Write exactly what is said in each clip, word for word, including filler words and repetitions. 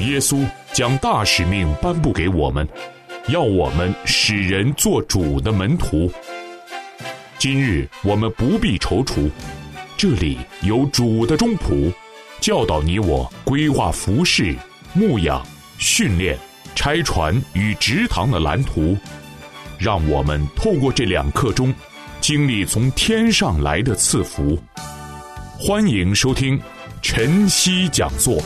耶稣将大使命颁布给我们，要我们使人做主的门徒。今日我们不必踌躇，这里有主的中仆，教导你我规划服事、牧养、训练、拆船与植堂的蓝图，让我们透过这两刻钟，经历从天上来的赐福。欢迎收听晨曦讲座。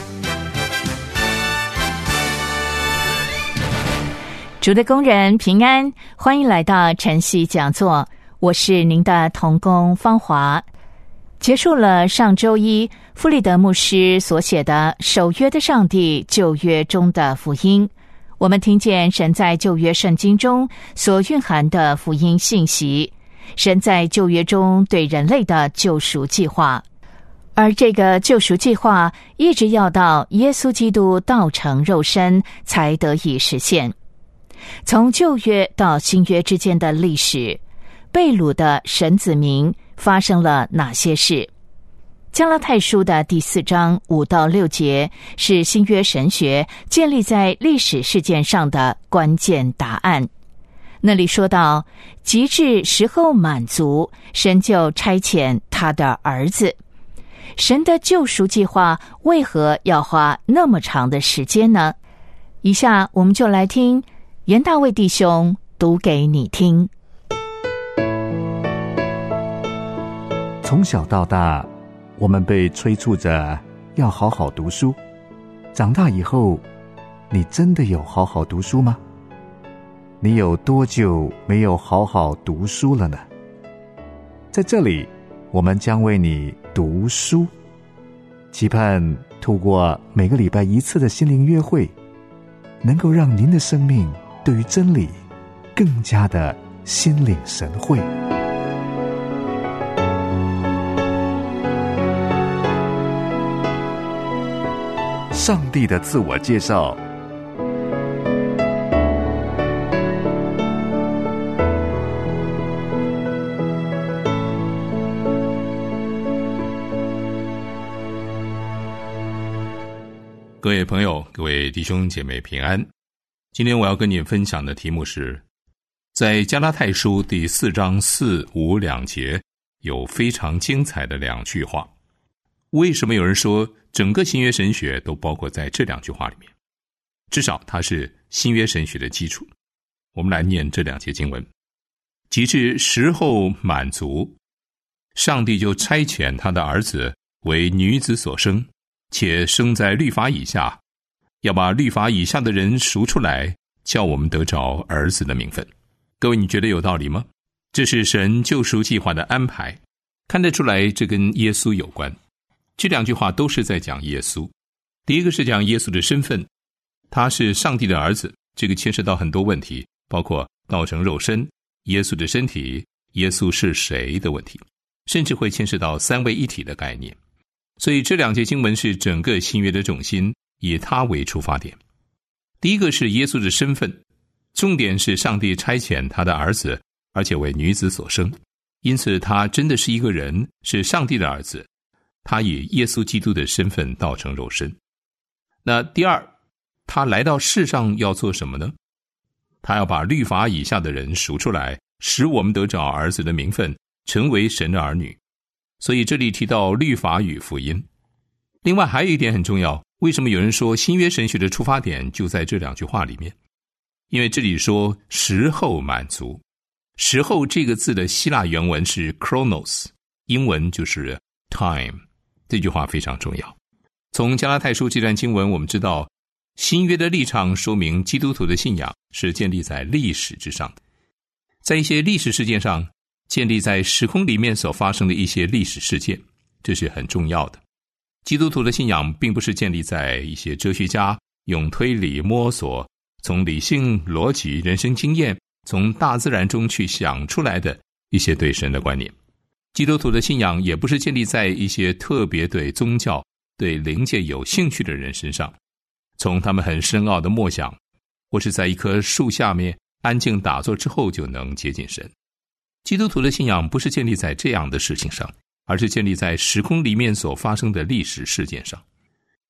主的工人平安，欢迎来到晨曦讲座，我是您的同工芳华。结束了上周一傅立德牧师所写的守约的上帝旧约中的福音，我们听见神在旧约圣经中所蕴含的福音信息，神在旧约中对人类的救赎计划，而这个救赎计划一直要到耶稣基督道成肉身才得以实现。从旧约到新约之间的历史，被掳的神子民发生了哪些事？加拉太书的第四章五到六节是新约神学建立在历史事件上的关键答案。那里说到，及至时候满足，神就差遣他的儿子。神的救赎计划为何要花那么长的时间呢？以下我们就来听严大卫弟兄读给你听。 从小到大，我们被催促着要好好读书。长大以后，你真的有好好读书吗？你有多久没有好好读书了呢？在这里，我们将为你读书，期盼透过每个礼拜一次的心灵约会，能够让您的生命对于真理更加的心领神会。上帝的自我介绍。 各位朋友，各位弟兄姐妹平安。今天我要跟你分享的题目是，在加拉太书第四章四五两节有非常精彩的两句话。为什么有人说整个新约神学都包括在这两句话里面？至少它是新约神学的基础。我们来念这两节经文。及至时候满足，上帝就差遣他的儿子为女子所生，且生在律法以下，要把律法以下的人赎出来，叫我们得着儿子的名分。各位，你觉得有道理吗？这是神救赎计划的安排，看得出来这跟耶稣有关。这两句话都是在讲耶稣。第一个是讲耶稣的身份，他是上帝的儿子，这个牵涉到很多问题，包括道成肉身、耶稣的身体、耶稣是谁的问题，甚至会牵涉到三位一体的概念。所以这两节经文是整个新约的重心，以他为出发点。第一个是耶稣的身份，重点是上帝差遣他的儿子，而且为女子所生，因此他真的是一个人，是上帝的儿子，他以耶稣基督的身份道成肉身。那第二，他来到世上要做什么呢？他要把律法以下的人赎出来，使我们得着儿子的名分，成为神的儿女。所以这里提到律法与福音。另外还有一点很重要，为什么有人说新约神学的出发点就在这两句话里面？因为这里说时候满足。时候这个字的希腊原文是 chronos， 英文就是 time， 这句话非常重要。从加拉太书这段经文我们知道，新约的立场说明基督徒的信仰是建立在历史之上的，在一些历史事件上，建立在时空里面所发生的一些历史事件，这是很重要的。基督徒的信仰并不是建立在一些哲学家用推理摸索，从理性逻辑人生经验，从大自然中去想出来的一些对神的观念。基督徒的信仰也不是建立在一些特别对宗教对灵界有兴趣的人身上，从他们很深奥的默想，或是在一棵树下面安静打坐之后就能接近神。基督徒的信仰不是建立在这样的事情上，而是建立在时空里面所发生的历史事件上。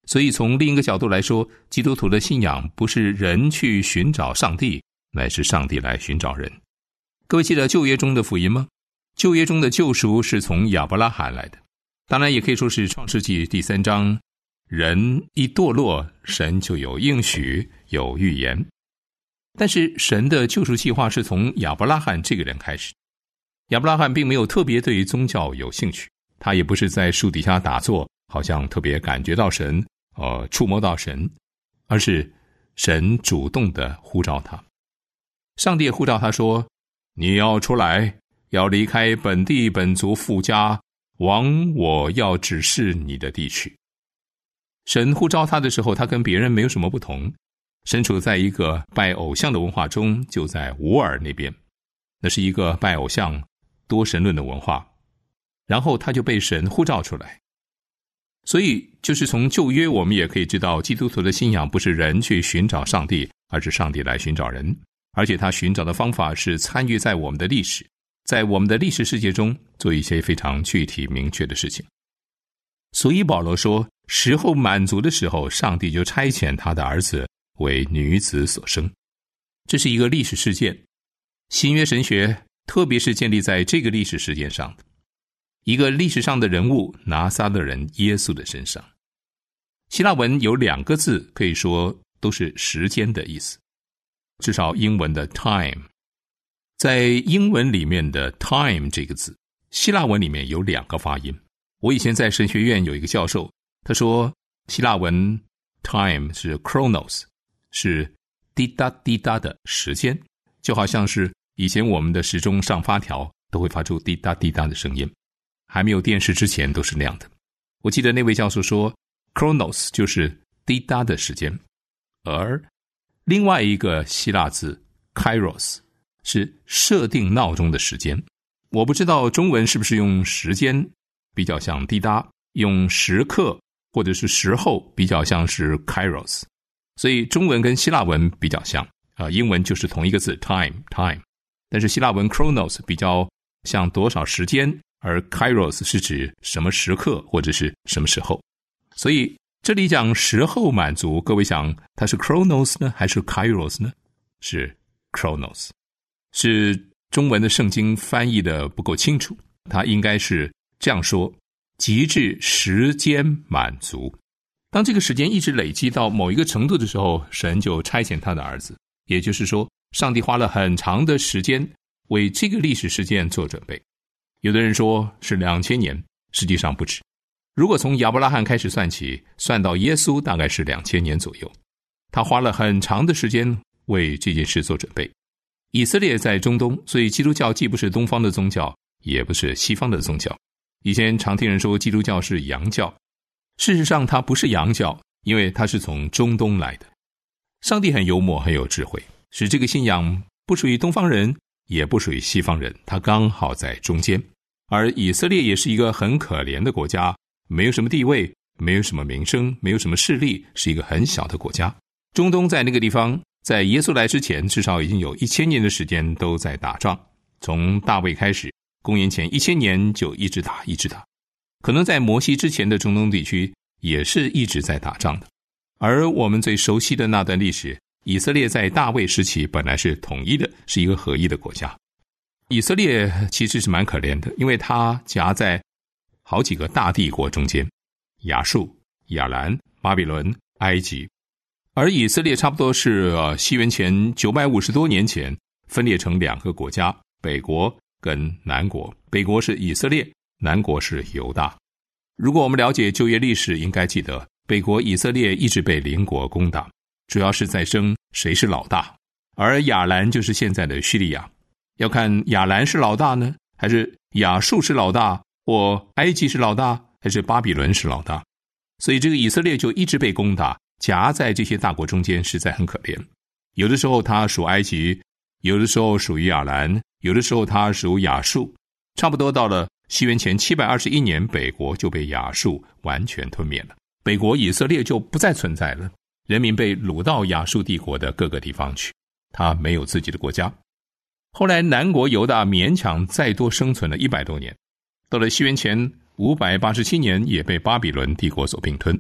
所以从另一个角度来说，基督徒的信仰不是人去寻找上帝，乃是上帝来寻找人。各位记得旧约中的福音吗？旧约中的救赎是从亚伯拉罕来的，当然也可以说是创世纪第三章，人一堕落，神就有应许，有预言。但是神的救赎计划是从亚伯拉罕这个人开始。亚伯拉罕并没有特别对宗教有兴趣，他也不是在树底下打坐，好像特别感觉到神，呃，触摸到神，而是神主动的呼召他。上帝呼召他说，你要出来，要离开本地本族父家，往我要指示你的地去。神呼召他的时候，他跟别人没有什么不同，身处在一个拜偶像的文化中，就在乌尔那边，那是一个拜偶像多神论的文化，然后他就被神呼召出来。所以就是从旧约我们也可以知道，基督徒的信仰不是人去寻找上帝，而是上帝来寻找人，而且他寻找的方法是参与在我们的历史，在我们的历史世界中做一些非常具体明确的事情。所以保罗说，时候满足的时候，上帝就差遣他的儿子为女子所生。这是一个历史事件，新约神学特别是建立在这个历史事件上的一个历史上的人物拿撒勒人耶稣的身上。希腊文有两个字可以说都是时间的意思，至少英文的 time。 在英文里面的 time 这个字，希腊文里面有两个发音。我以前在神学院有一个教授，他说希腊文 time 是 chronos， 是滴答滴答的时间，就好像是以前我们的时钟上发条都会发出滴答滴答的声音，还没有电视之前都是那样的。我记得那位教授说 chronos 就是滴答的时间，而另外一个希腊字 kairos 是设定闹钟的时间。我不知道中文是不是用时间比较像滴答，用时刻或者是时候比较像是 kairos， 所以中文跟希腊文比较像、呃、英文就是同一个字 time time， 但是希腊文 chronos 比较像多少时间，而 kairos 是指什么时刻或者是什么时候。所以这里讲时候满足，各位想它是 chronos 呢还是 kairos 呢？是 chronos。 是中文的圣经翻译的不够清楚，它应该是这样说，极致时间满足。当这个时间一直累积到某一个程度的时候，神就差遣他的儿子，也就是说上帝花了很长的时间为这个历史事件做准备。有的人说是两千年，实际上不止。如果从亚伯拉罕开始算起，算到耶稣大概是两千年左右。他花了很长的时间为这件事做准备。以色列在中东，所以基督教既不是东方的宗教，也不是西方的宗教。以前常听人说基督教是洋教，事实上它不是洋教，因为它是从中东来的。上帝很幽默，很有智慧，使这个信仰不属于东方人，也不属于西方人，它刚好在中间。而以色列也是一个很可怜的国家，没有什么地位，没有什么名声，没有什么势力，是一个很小的国家。中东在那个地方，在耶稣来之前，至少已经有一千年的时间都在打仗，从大卫开始，公元前一千年就一直打一直打。可能在摩西之前的中东地区也是一直在打仗的。而我们最熟悉的那段历史，以色列在大卫时期本来是统一的，是一个合一的国家。以色列其实是蛮可怜的，因为它夹在好几个大帝国中间，亚述、亚兰、巴比伦、埃及。而以色列差不多是、呃、西元前九百五十多年前分裂成两个国家，北国跟南国。北国是以色列，南国是犹大。如果我们了解旧约历史，应该记得北国以色列一直被邻国攻打，主要是在争谁是老大。而亚兰就是现在的叙利亚，要看亚兰是老大呢，还是亚述是老大，或埃及是老大，还是巴比伦是老大。所以这个以色列就一直被攻打，夹在这些大国中间，实在很可怜。有的时候它属埃及，有的时候属于亚兰，有的时候它属亚述。差不多到了西元前七百二十一年，北国就被亚述完全吞灭了，北国以色列就不再存在了，人民被掳到亚述帝国的各个地方去，他没有自己的国家。后来南国犹大勉强再多生存了一百多年，到了西元前五百八十七年也被巴比伦帝国所并吞。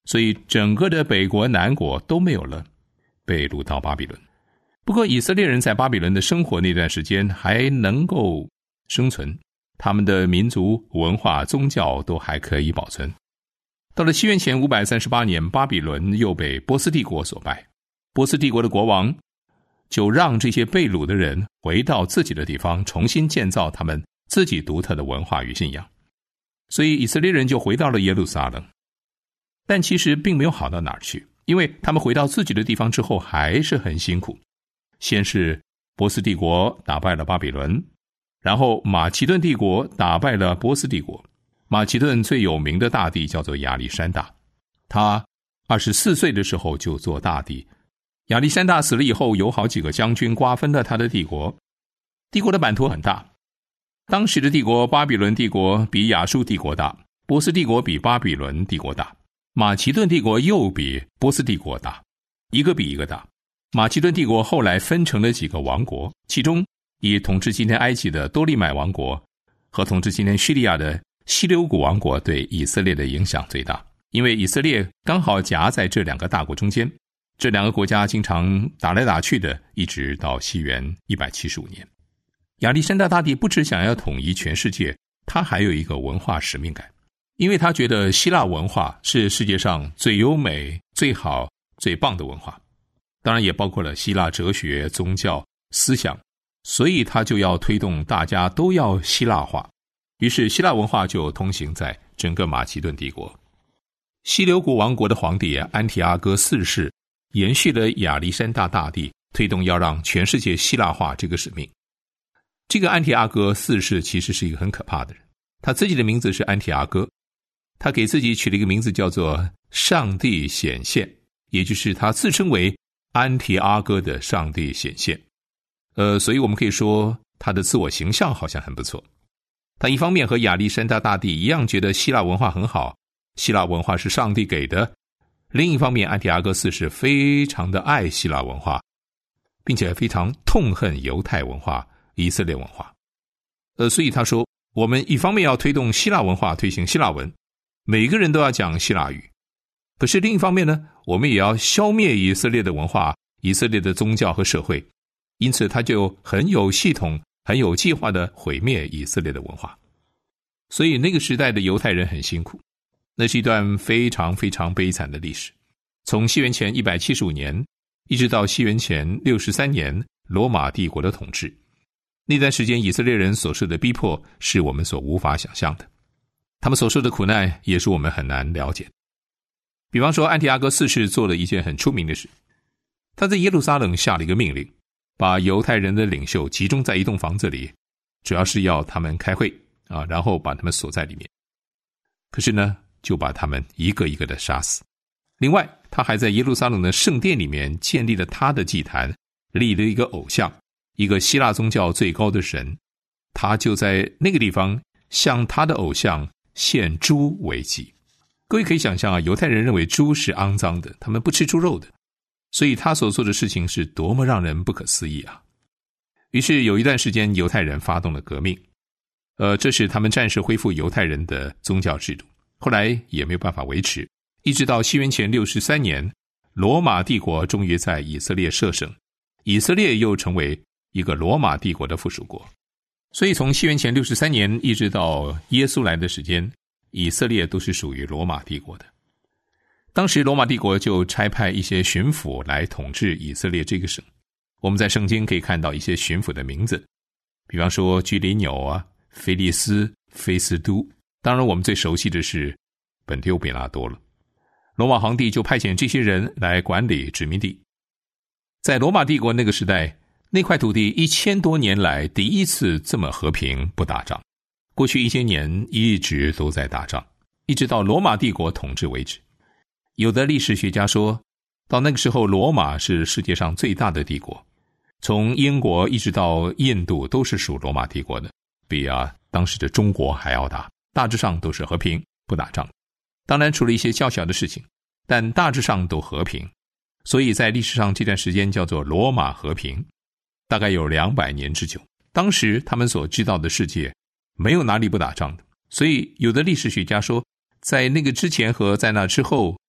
所以整个的北国南国都没有了，被掳到巴比伦。不过以色列人在巴比伦的生活那段时间还能够生存，他们的民族文化宗教都还可以保存。到了西元前五百三十八年，巴比伦又被波斯帝国所败，波斯帝国的国王就让这些被掳的人回到自己的地方，重新建造他们自己独特的文化与信仰。所以以色列人就回到了耶路撒冷，但其实并没有好到哪儿去，因为他们回到自己的地方之后还是很辛苦。先是波斯帝国打败了巴比伦，然后马其顿帝国打败了波斯帝国。马其顿最有名的大帝叫做亚历山大，他二十四岁的时候就做大帝。亚历山大死了以后，有好几个将军瓜分了他的帝国，帝国的版图很大。当时的帝国，巴比伦帝国比亚述帝国大，波斯帝国比巴比伦帝国大，马其顿帝国又比波斯帝国大，一个比一个大。马其顿帝国后来分成了几个王国，其中以统治今天埃及的多利买王国和统治今天叙利亚的希留古王国对以色列的影响最大，因为以色列刚好夹在这两个大国中间，这两个国家经常打来打去的，一直到西元一百七十五年。亚历山大大帝不只想要统一全世界，他还有一个文化使命感，因为他觉得希腊文化是世界上最优美、最好、最棒的文化，当然也包括了希腊哲学、宗教、思想，所以他就要推动大家都要希腊化。于是希腊文化就通行在整个马其顿帝国。希留古王国的皇帝安提阿哥四世延续了亚历山大大帝推动要让全世界希腊化这个使命。这个安提阿哥四世其实是一个很可怕的人，他自己的名字是安提阿哥，他给自己取了一个名字叫做上帝显现，也就是他自称为安提阿哥的上帝显现。呃，所以我们可以说他的自我形象好像很不错。他一方面和亚历山大大帝一样觉得希腊文化很好，希腊文化是上帝给的，另一方面安提阿哥四世非常的爱希腊文化，并且非常痛恨犹太文化、以色列文化。呃，所以他说我们一方面要推动希腊文化，推行希腊文，每个人都要讲希腊语，可是另一方面呢，我们也要消灭以色列的文化、以色列的宗教和社会，因此他就很有系统、很有计划的毁灭以色列的文化。所以那个时代的犹太人很辛苦，那是一段非常非常悲惨的历史。从西元前一百七十五年一直到西元前六十三年罗马帝国的统治，那段时间以色列人所受的逼迫是我们所无法想象的，他们所受的苦难也是我们很难了解。比方说安提阿哥四世做了一件很出名的事，他在耶路撒冷下了一个命令，把犹太人的领袖集中在一栋房子里，主要是要他们开会啊，然后把他们锁在里面。可是呢，就把他们一个一个的杀死。另外他还在耶路撒冷的圣殿里面建立了他的祭坛，立了一个偶像，一个希腊宗教最高的神，他就在那个地方向他的偶像献猪为祭。各位可以想象啊，犹太人认为猪是肮脏的，他们不吃猪肉的，所以他所做的事情是多么让人不可思议啊！于是有一段时间犹太人发动了革命，呃，这是他们暂时恢复犹太人的宗教制度，后来也没有办法维持，一直到西元前六十三年，罗马帝国终于在以色列设省，以色列又成为一个罗马帝国的附属国。所以从西元前六十三年一直到耶稣来的时间，以色列都是属于罗马帝国的。当时罗马帝国就差派一些巡抚来统治以色列这个省。我们在圣经可以看到一些巡抚的名字，比方说居里纽啊、腓利斯、菲斯都，当然我们最熟悉的是本丢比拉多了。罗马皇帝就派遣这些人来管理殖民地。在罗马帝国那个时代，那块土地一千多年来第一次这么和平不打仗，过去一千年一直都在打仗，一直到罗马帝国统治为止。有的历史学家说，到那个时候罗马是世界上最大的帝国，从英国一直到印度都是属罗马帝国的，比啊当时的中国还要大，大致上都是和平不打仗，当然除了一些较小的事情，但大致上都和平，所以在历史上这段时间叫做罗马和平，大概有两百年之久。当时他们所知道的世界没有哪里不打仗的，所以有的历史学家说，在那个之前和在那之后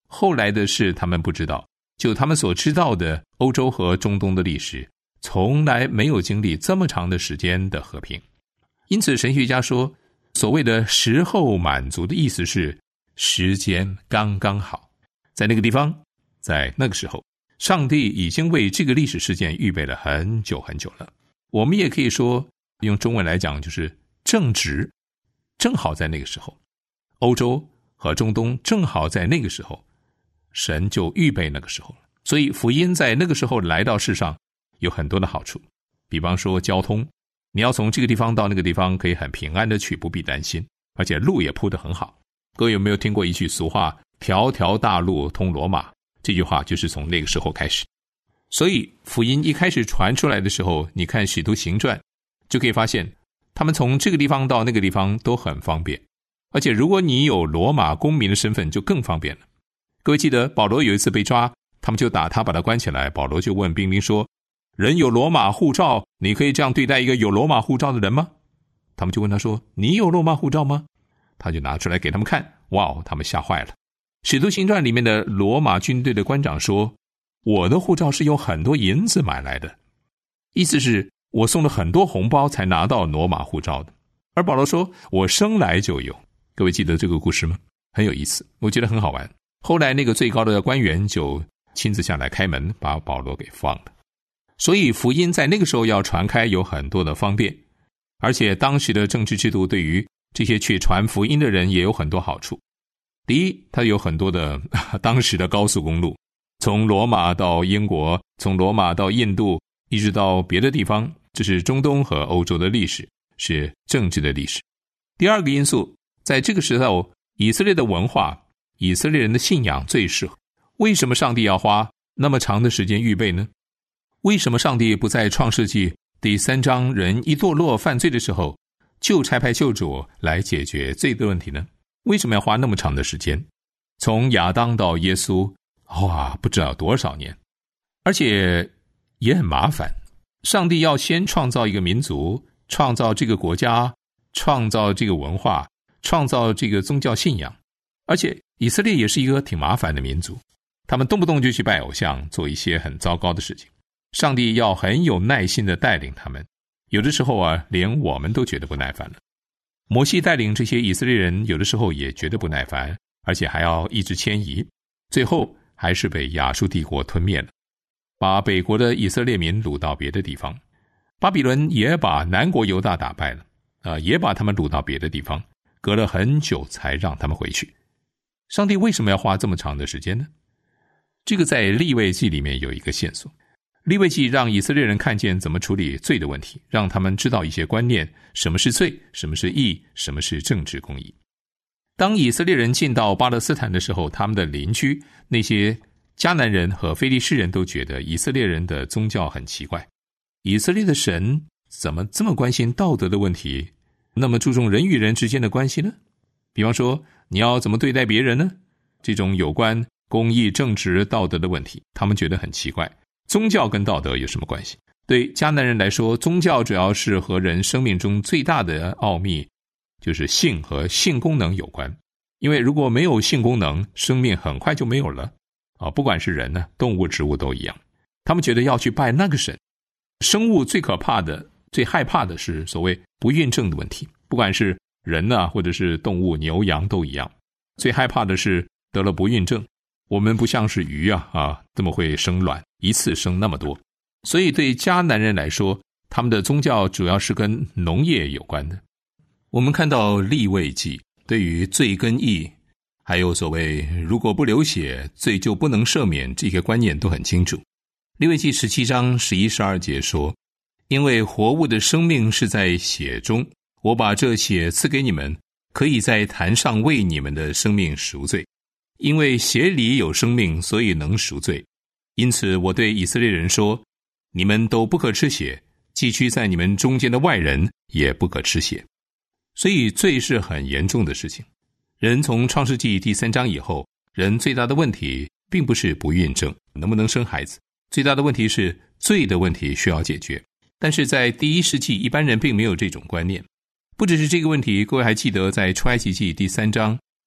后来的事他们不知道，就他们所知道的欧洲和中东的历史，从来没有经历这么长的时间的和平。因此神学家说，所谓的时候满足的意思是时间刚刚好，在那个地方，在那个时候，上帝已经为这个历史事件预备了很久很久了。我们也可以说，用中文来讲，就是正值，正好在那个时候，欧洲和中东正好在那个时候，神就预备那个时候了。所以福音在那个时候来到世上有很多的好处，比方说交通，你要从这个地方到那个地方可以很平安的去，不必担心，而且路也铺得很好。各位有没有听过一句俗话，条条大路通罗马？这句话就是从那个时候开始。所以福音一开始传出来的时候，你看使徒行传就可以发现，他们从这个地方到那个地方都很方便，而且如果你有罗马公民的身份就更方便了。各位记得保罗有一次被抓，他们就打他，把他关起来，保罗就问兵丁说，人有罗马护照，你可以这样对待一个有罗马护照的人吗？他们就问他说，你有罗马护照吗？他就拿出来给他们看，哇，他们吓坏了。使徒行传里面的罗马军队的官长说，我的护照是用很多银子买来的，意思是我送了很多红包才拿到罗马护照的。而保罗说，我生来就有。各位记得这个故事吗？很有意思，我觉得很好玩。后来那个最高的官员就亲自下来开门，把保罗给放了。所以福音在那个时候要传开有很多的方便，而且当时的政治制度对于这些去传福音的人也有很多好处。第一，它有很多的当时的高速公路，从罗马到英国，从罗马到印度，一直到别的地方，这是中东和欧洲的历史，是政治的历史。第二个因素，在这个时候，以色列的文化，以色列人的信仰最适合。为什么上帝要花那么长的时间预备呢？为什么上帝不在创世纪第三章人一堕落犯罪的时候，就差派救主来解决罪的问题呢？为什么要花那么长的时间？从亚当到耶稣，哇，不知道多少年，而且也很麻烦。上帝要先创造一个民族，创造这个国家，创造这个文化，创造这个宗教信仰。而且以色列也是一个挺麻烦的民族，他们动不动就去拜偶像，做一些很糟糕的事情。上帝要很有耐心的带领他们，有的时候啊，连我们都觉得不耐烦了。摩西带领这些以色列人，有的时候也觉得不耐烦，而且还要一直迁移，最后还是被亚述帝国吞灭了，把北国的以色列民掳到别的地方。巴比伦也把南国犹大打败了，呃，也把他们掳到别的地方，隔了很久才让他们回去。上帝为什么要花这么长的时间呢？这个在利未记里面有一个线索。利未记让以色列人看见怎么处理罪的问题，让他们知道一些观念，什么是罪，什么是义，什么是政治公义。当以色列人进到巴勒斯坦的时候，他们的邻居那些迦南人和非利士人都觉得以色列人的宗教很奇怪，以色列的神怎么这么关心道德的问题，那么注重人与人之间的关系呢？比方说你要怎么对待别人呢？这种有关公义、正直、道德的问题，他们觉得很奇怪。宗教跟道德有什么关系？对迦南人来说，宗教主要是和人生命中最大的奥秘，就是性和性功能有关。因为如果没有性功能，生命很快就没有了啊！不管是人呢，动物、植物都一样。他们觉得要去拜那个神。生物最可怕的、最害怕的是所谓不孕症的问题，不管是人啊，或者是动物、牛羊都一样。最害怕的是得了不孕症。我们不像是鱼啊啊，这么会生卵，一次生那么多。所以对迦南人来说，他们的宗教主要是跟农业有关的。我们看到利未记对于罪跟义，还有所谓如果不流血，罪就不能赦免，这个观念都很清楚。利未记十七章十一十二节说，因为活物的生命是在血中，我把这血赐给你们，可以在坛上为你们的生命赎罪。因为血里有生命，所以能赎罪。因此我对以色列人说，你们都不可吃血，寄居在你们中间的外人也不可吃血。所以罪是很严重的事情。人从创世纪第三章以后，人最大的问题并不是不孕症，能不能生孩子，最大的问题是罪的问题需要解决。但是在第一世纪，一般人并没有这种观念。不只是这个问题，各位还记得在出埃及记第三章，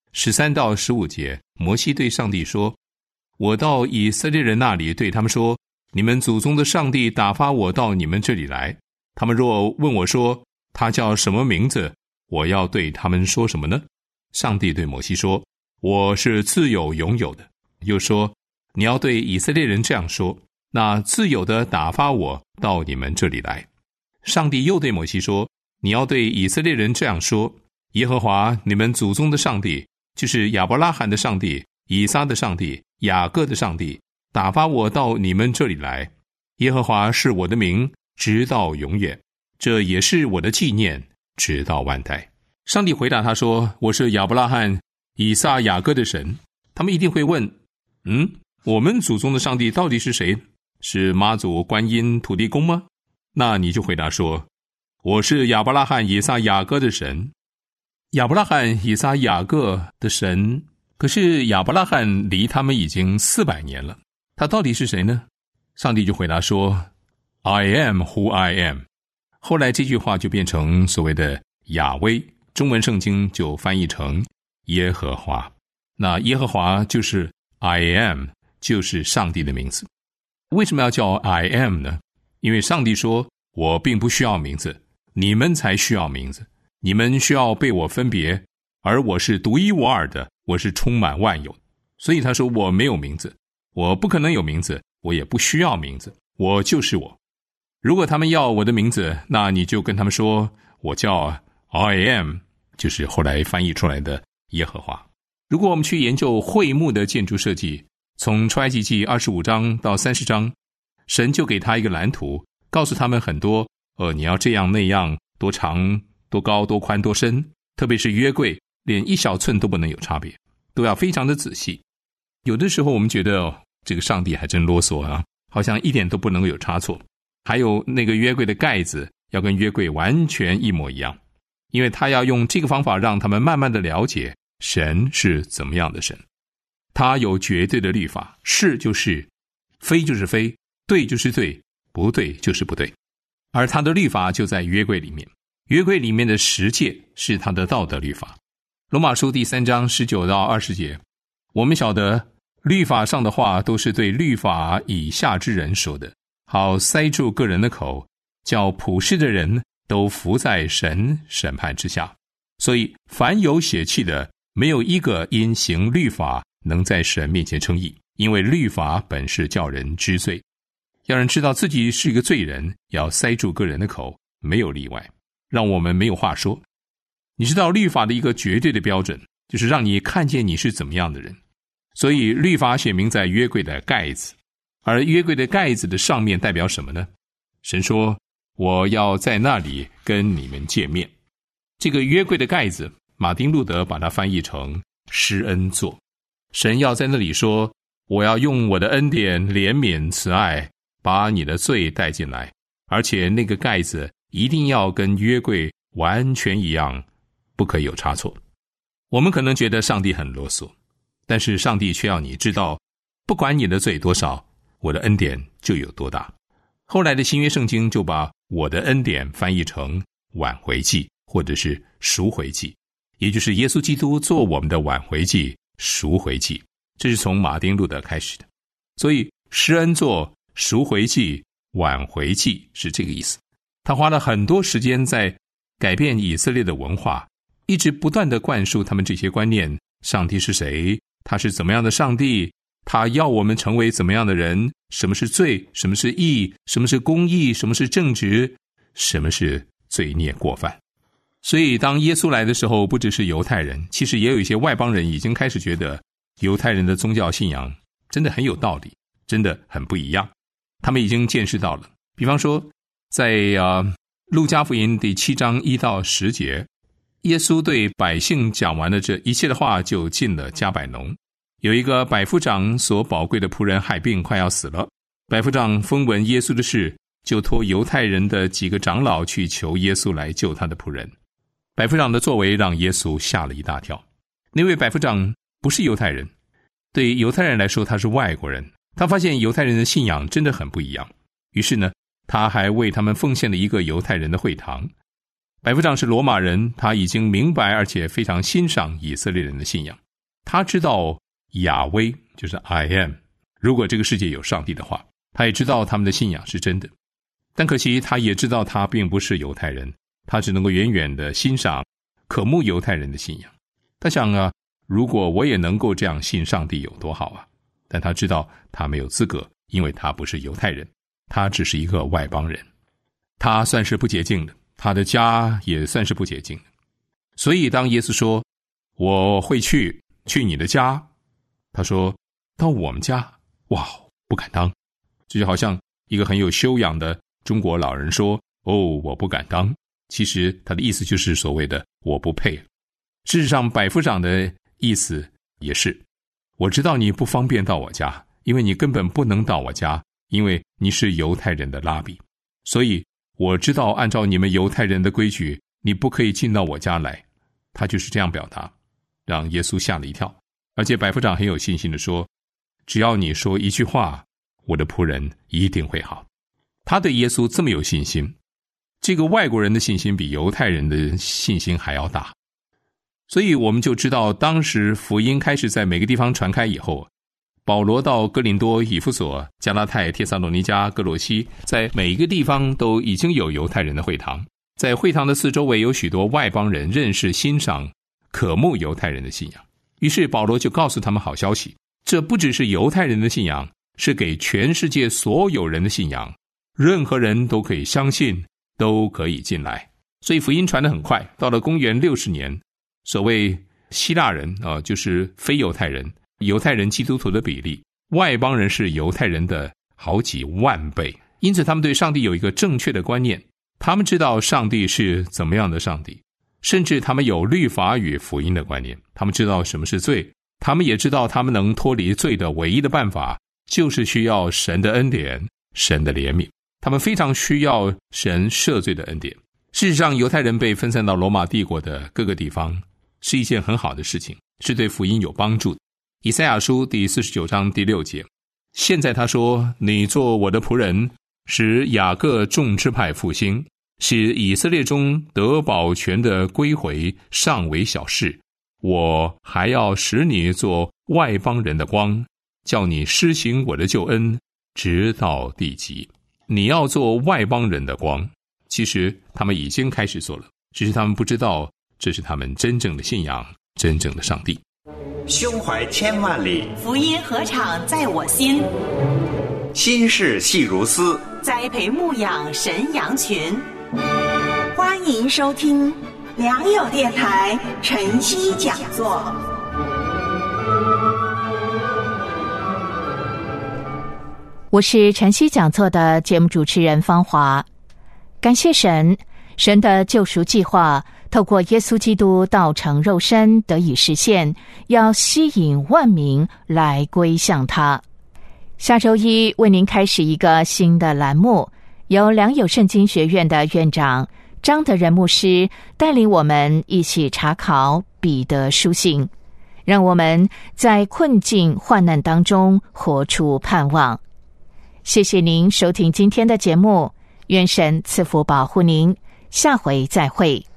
十三到十五节，摩西对上帝说，我到以色列人那里，对他们说，你们祖宗的上帝打发我到你们这里来，他们若问我说，他叫什么名字，我要对他们说什么呢？上帝对摩西说，我是自有永有的。又说，你要对以色列人这样说，那自有的打发我到你们这里来。上帝又对摩西说，你要对以色列人这样说，耶和华你们祖宗的上帝，就是亚伯拉罕的上帝、以撒的上帝、雅各的上帝，打发我到你们这里来。耶和华是我的名，直到永远，这也是我的纪念，直到万代。上帝回答他说，我是亚伯拉罕、以撒、雅各的神。他们一定会问，嗯，我们祖宗的上帝到底是谁？是妈祖、观音、土地公吗？那你就回答说，我是亚伯拉罕、以撒、雅各的神。亚伯拉罕、以撒、雅各的神，可是亚伯拉罕离他们已经四百年了，他到底是谁呢？上帝就回答说， I am who I am。 后来这句话就变成所谓的雅威，中文圣经就翻译成耶和华。那耶和华就是 I am， 就是上帝的名字。为什么要叫 I am 呢？因为上帝说，我并不需要名字，你们才需要名字，你们需要被我分别，而我是独一无二的，我是充满万有。所以他说，我没有名字，我不可能有名字，我也不需要名字，我就是我。如果他们要我的名字，那你就跟他们说，我叫 I am， 就是后来翻译出来的耶和华。如果我们去研究会幕的建筑设计，从出埃及记二十五章到三十章，神就给他一个蓝图，告诉他们很多，呃，你要这样那样，多长多高多宽多深，特别是约柜，连一小寸都不能有差别，都要非常的仔细。有的时候我们觉得、哦、这个上帝还真啰嗦啊，好像一点都不能有差错。还有那个约柜的盖子要跟约柜完全一模一样，因为他要用这个方法让他们慢慢的了解神是怎么样的神。他有绝对的律法，是就是，非就是非，对就是对，不对就是不对。而他的律法就在约柜里面，约柜里面的十诫是他的道德律法。罗马书第三章十九到二十节，我们晓得律法上的话都是对律法以下之人说的，好塞住个人的口，叫普世的人都服在神审判之下。所以凡有血气的，没有一个因行律法能在神面前称义，因为律法本是叫人知罪。要人知道自己是一个罪人，要塞住个人的口，没有例外，让我们没有话说。你知道律法的一个绝对的标准，就是让你看见你是怎么样的人。所以律法写明在约柜的盖子，而约柜的盖子的上面代表什么呢？神说，我要在那里跟你们见面。这个约柜的盖子，马丁路德把它翻译成施恩座。神要在那里说，我要用我的恩典、怜悯、慈爱把你的罪带进来，而且那个盖子一定要跟约柜完全一样，不可以有差错。我们可能觉得上帝很啰嗦，但是上帝却要你知道，不管你的罪多少，我的恩典就有多大。后来的新约圣经就把我的恩典翻译成挽回祭，或者是赎回祭，也就是耶稣基督做我们的挽回祭、赎回祭，这是从马丁路德开始的。所以施恩座、赎回祭、挽回祭是这个意思。他花了很多时间在改变以色列的文化，一直不断地灌输他们这些观念，上帝是谁，他是怎么样的上帝，他要我们成为怎么样的人，什么是罪，什么是义，什么是公义，什么是正直，什么是罪孽过犯。所以当耶稣来的时候，不只是犹太人，其实也有一些外邦人已经开始觉得犹太人的宗教信仰真的很有道理，真的很不一样。他们已经见识到了，比方说在呃路加福音第七章一到十节，耶稣对百姓讲完了这一切的话，就进了迦百农。有一个百夫长所宝贵的仆人害病，快要死了。百夫长风闻耶稣的事，就托犹太人的几个长老去求耶稣来救他的仆人。百夫长的作为让耶稣吓了一大跳。那位百夫长不是犹太人，对犹太人来说他是外国人，他发现犹太人的信仰真的很不一样。于是呢，他还为他们奉献了一个犹太人的会堂。 百夫长是罗马人，他已经明白而且非常欣赏以色列人的信仰。他知道亚威就是 I am， 如果这个世界有上帝的话，他也知道他们的信仰是真的。但可惜他也知道他并不是犹太人，他只能够远远的欣赏渴慕犹太人的信仰。他想啊，如果我也能够这样信上帝有多好啊。但他知道他没有资格，因为他不是犹太人，他只是一个外邦人。他算是不洁净的，他的家也算是不洁净的。所以当耶稣说我会去去你的家，他说到我们家，哇，不敢当。这就好像一个很有修养的中国老人说，哦，我不敢当。其实他的意思就是所谓的我不配。事实上百夫长的意思也是，我知道你不方便到我家，因为你根本不能到我家，因为你是犹太人的拉比，所以我知道按照你们犹太人的规矩，你不可以进到我家来。他就是这样表达，让耶稣吓了一跳。而且百夫长很有信心地说，只要你说一句话，我的仆人一定会好。他对耶稣这么有信心，这个外国人的信心比犹太人的信心还要大。所以我们就知道，当时福音开始在每个地方传开以后，保罗到哥林多、以弗所、加拉太、帖撒罗尼迦、哥罗西，在每一个地方都已经有犹太人的会堂，在会堂的四周围有许多外邦人认识、欣赏、渴慕犹太人的信仰。于是保罗就告诉他们好消息，这不只是犹太人的信仰，是给全世界所有人的信仰，任何人都可以相信，都可以进来。所以福音传得很快，到了公元六十年，所谓希腊人、呃、就是非犹太人，犹太人基督徒的比例，外邦人是犹太人的好几万倍。因此他们对上帝有一个正确的观念，他们知道上帝是怎么样的上帝，甚至他们有律法与福音的观念，他们知道什么是罪，他们也知道他们能脱离罪的唯一的办法就是需要神的恩典，神的怜悯。他们非常需要神赦罪的恩典。事实上犹太人被分散到罗马帝国的各个地方是一件很好的事情，是对福音有帮助的。以赛亚书第四十九章第六节，现在他说，你做我的仆人，使雅各众支派复兴，使以色列中得保全的归回，尚为小事。我还要使你做外邦人的光，叫你施行我的救恩，直到地极。你要做外邦人的光，其实他们已经开始做了，只是他们不知道这是他们真正的信仰，真正的上帝。 胸怀千万里， 福音何尝在我心。 心事细如丝， 栽培牧养神羊群。欢迎收听良友电台晨曦讲座。 我是晨曦讲座的节目主持人方华。感谢神，神的救赎计划透过耶稣基督道成肉身得以实现，要吸引万民来归向他。下周一为您开始一个新的栏目，由良友圣经学院的院长张德仁牧师带领我们一起查考彼得书信，让我们在困境患难当中活出盼望。谢谢您收听今天的节目，愿神赐福保护您，下回再会。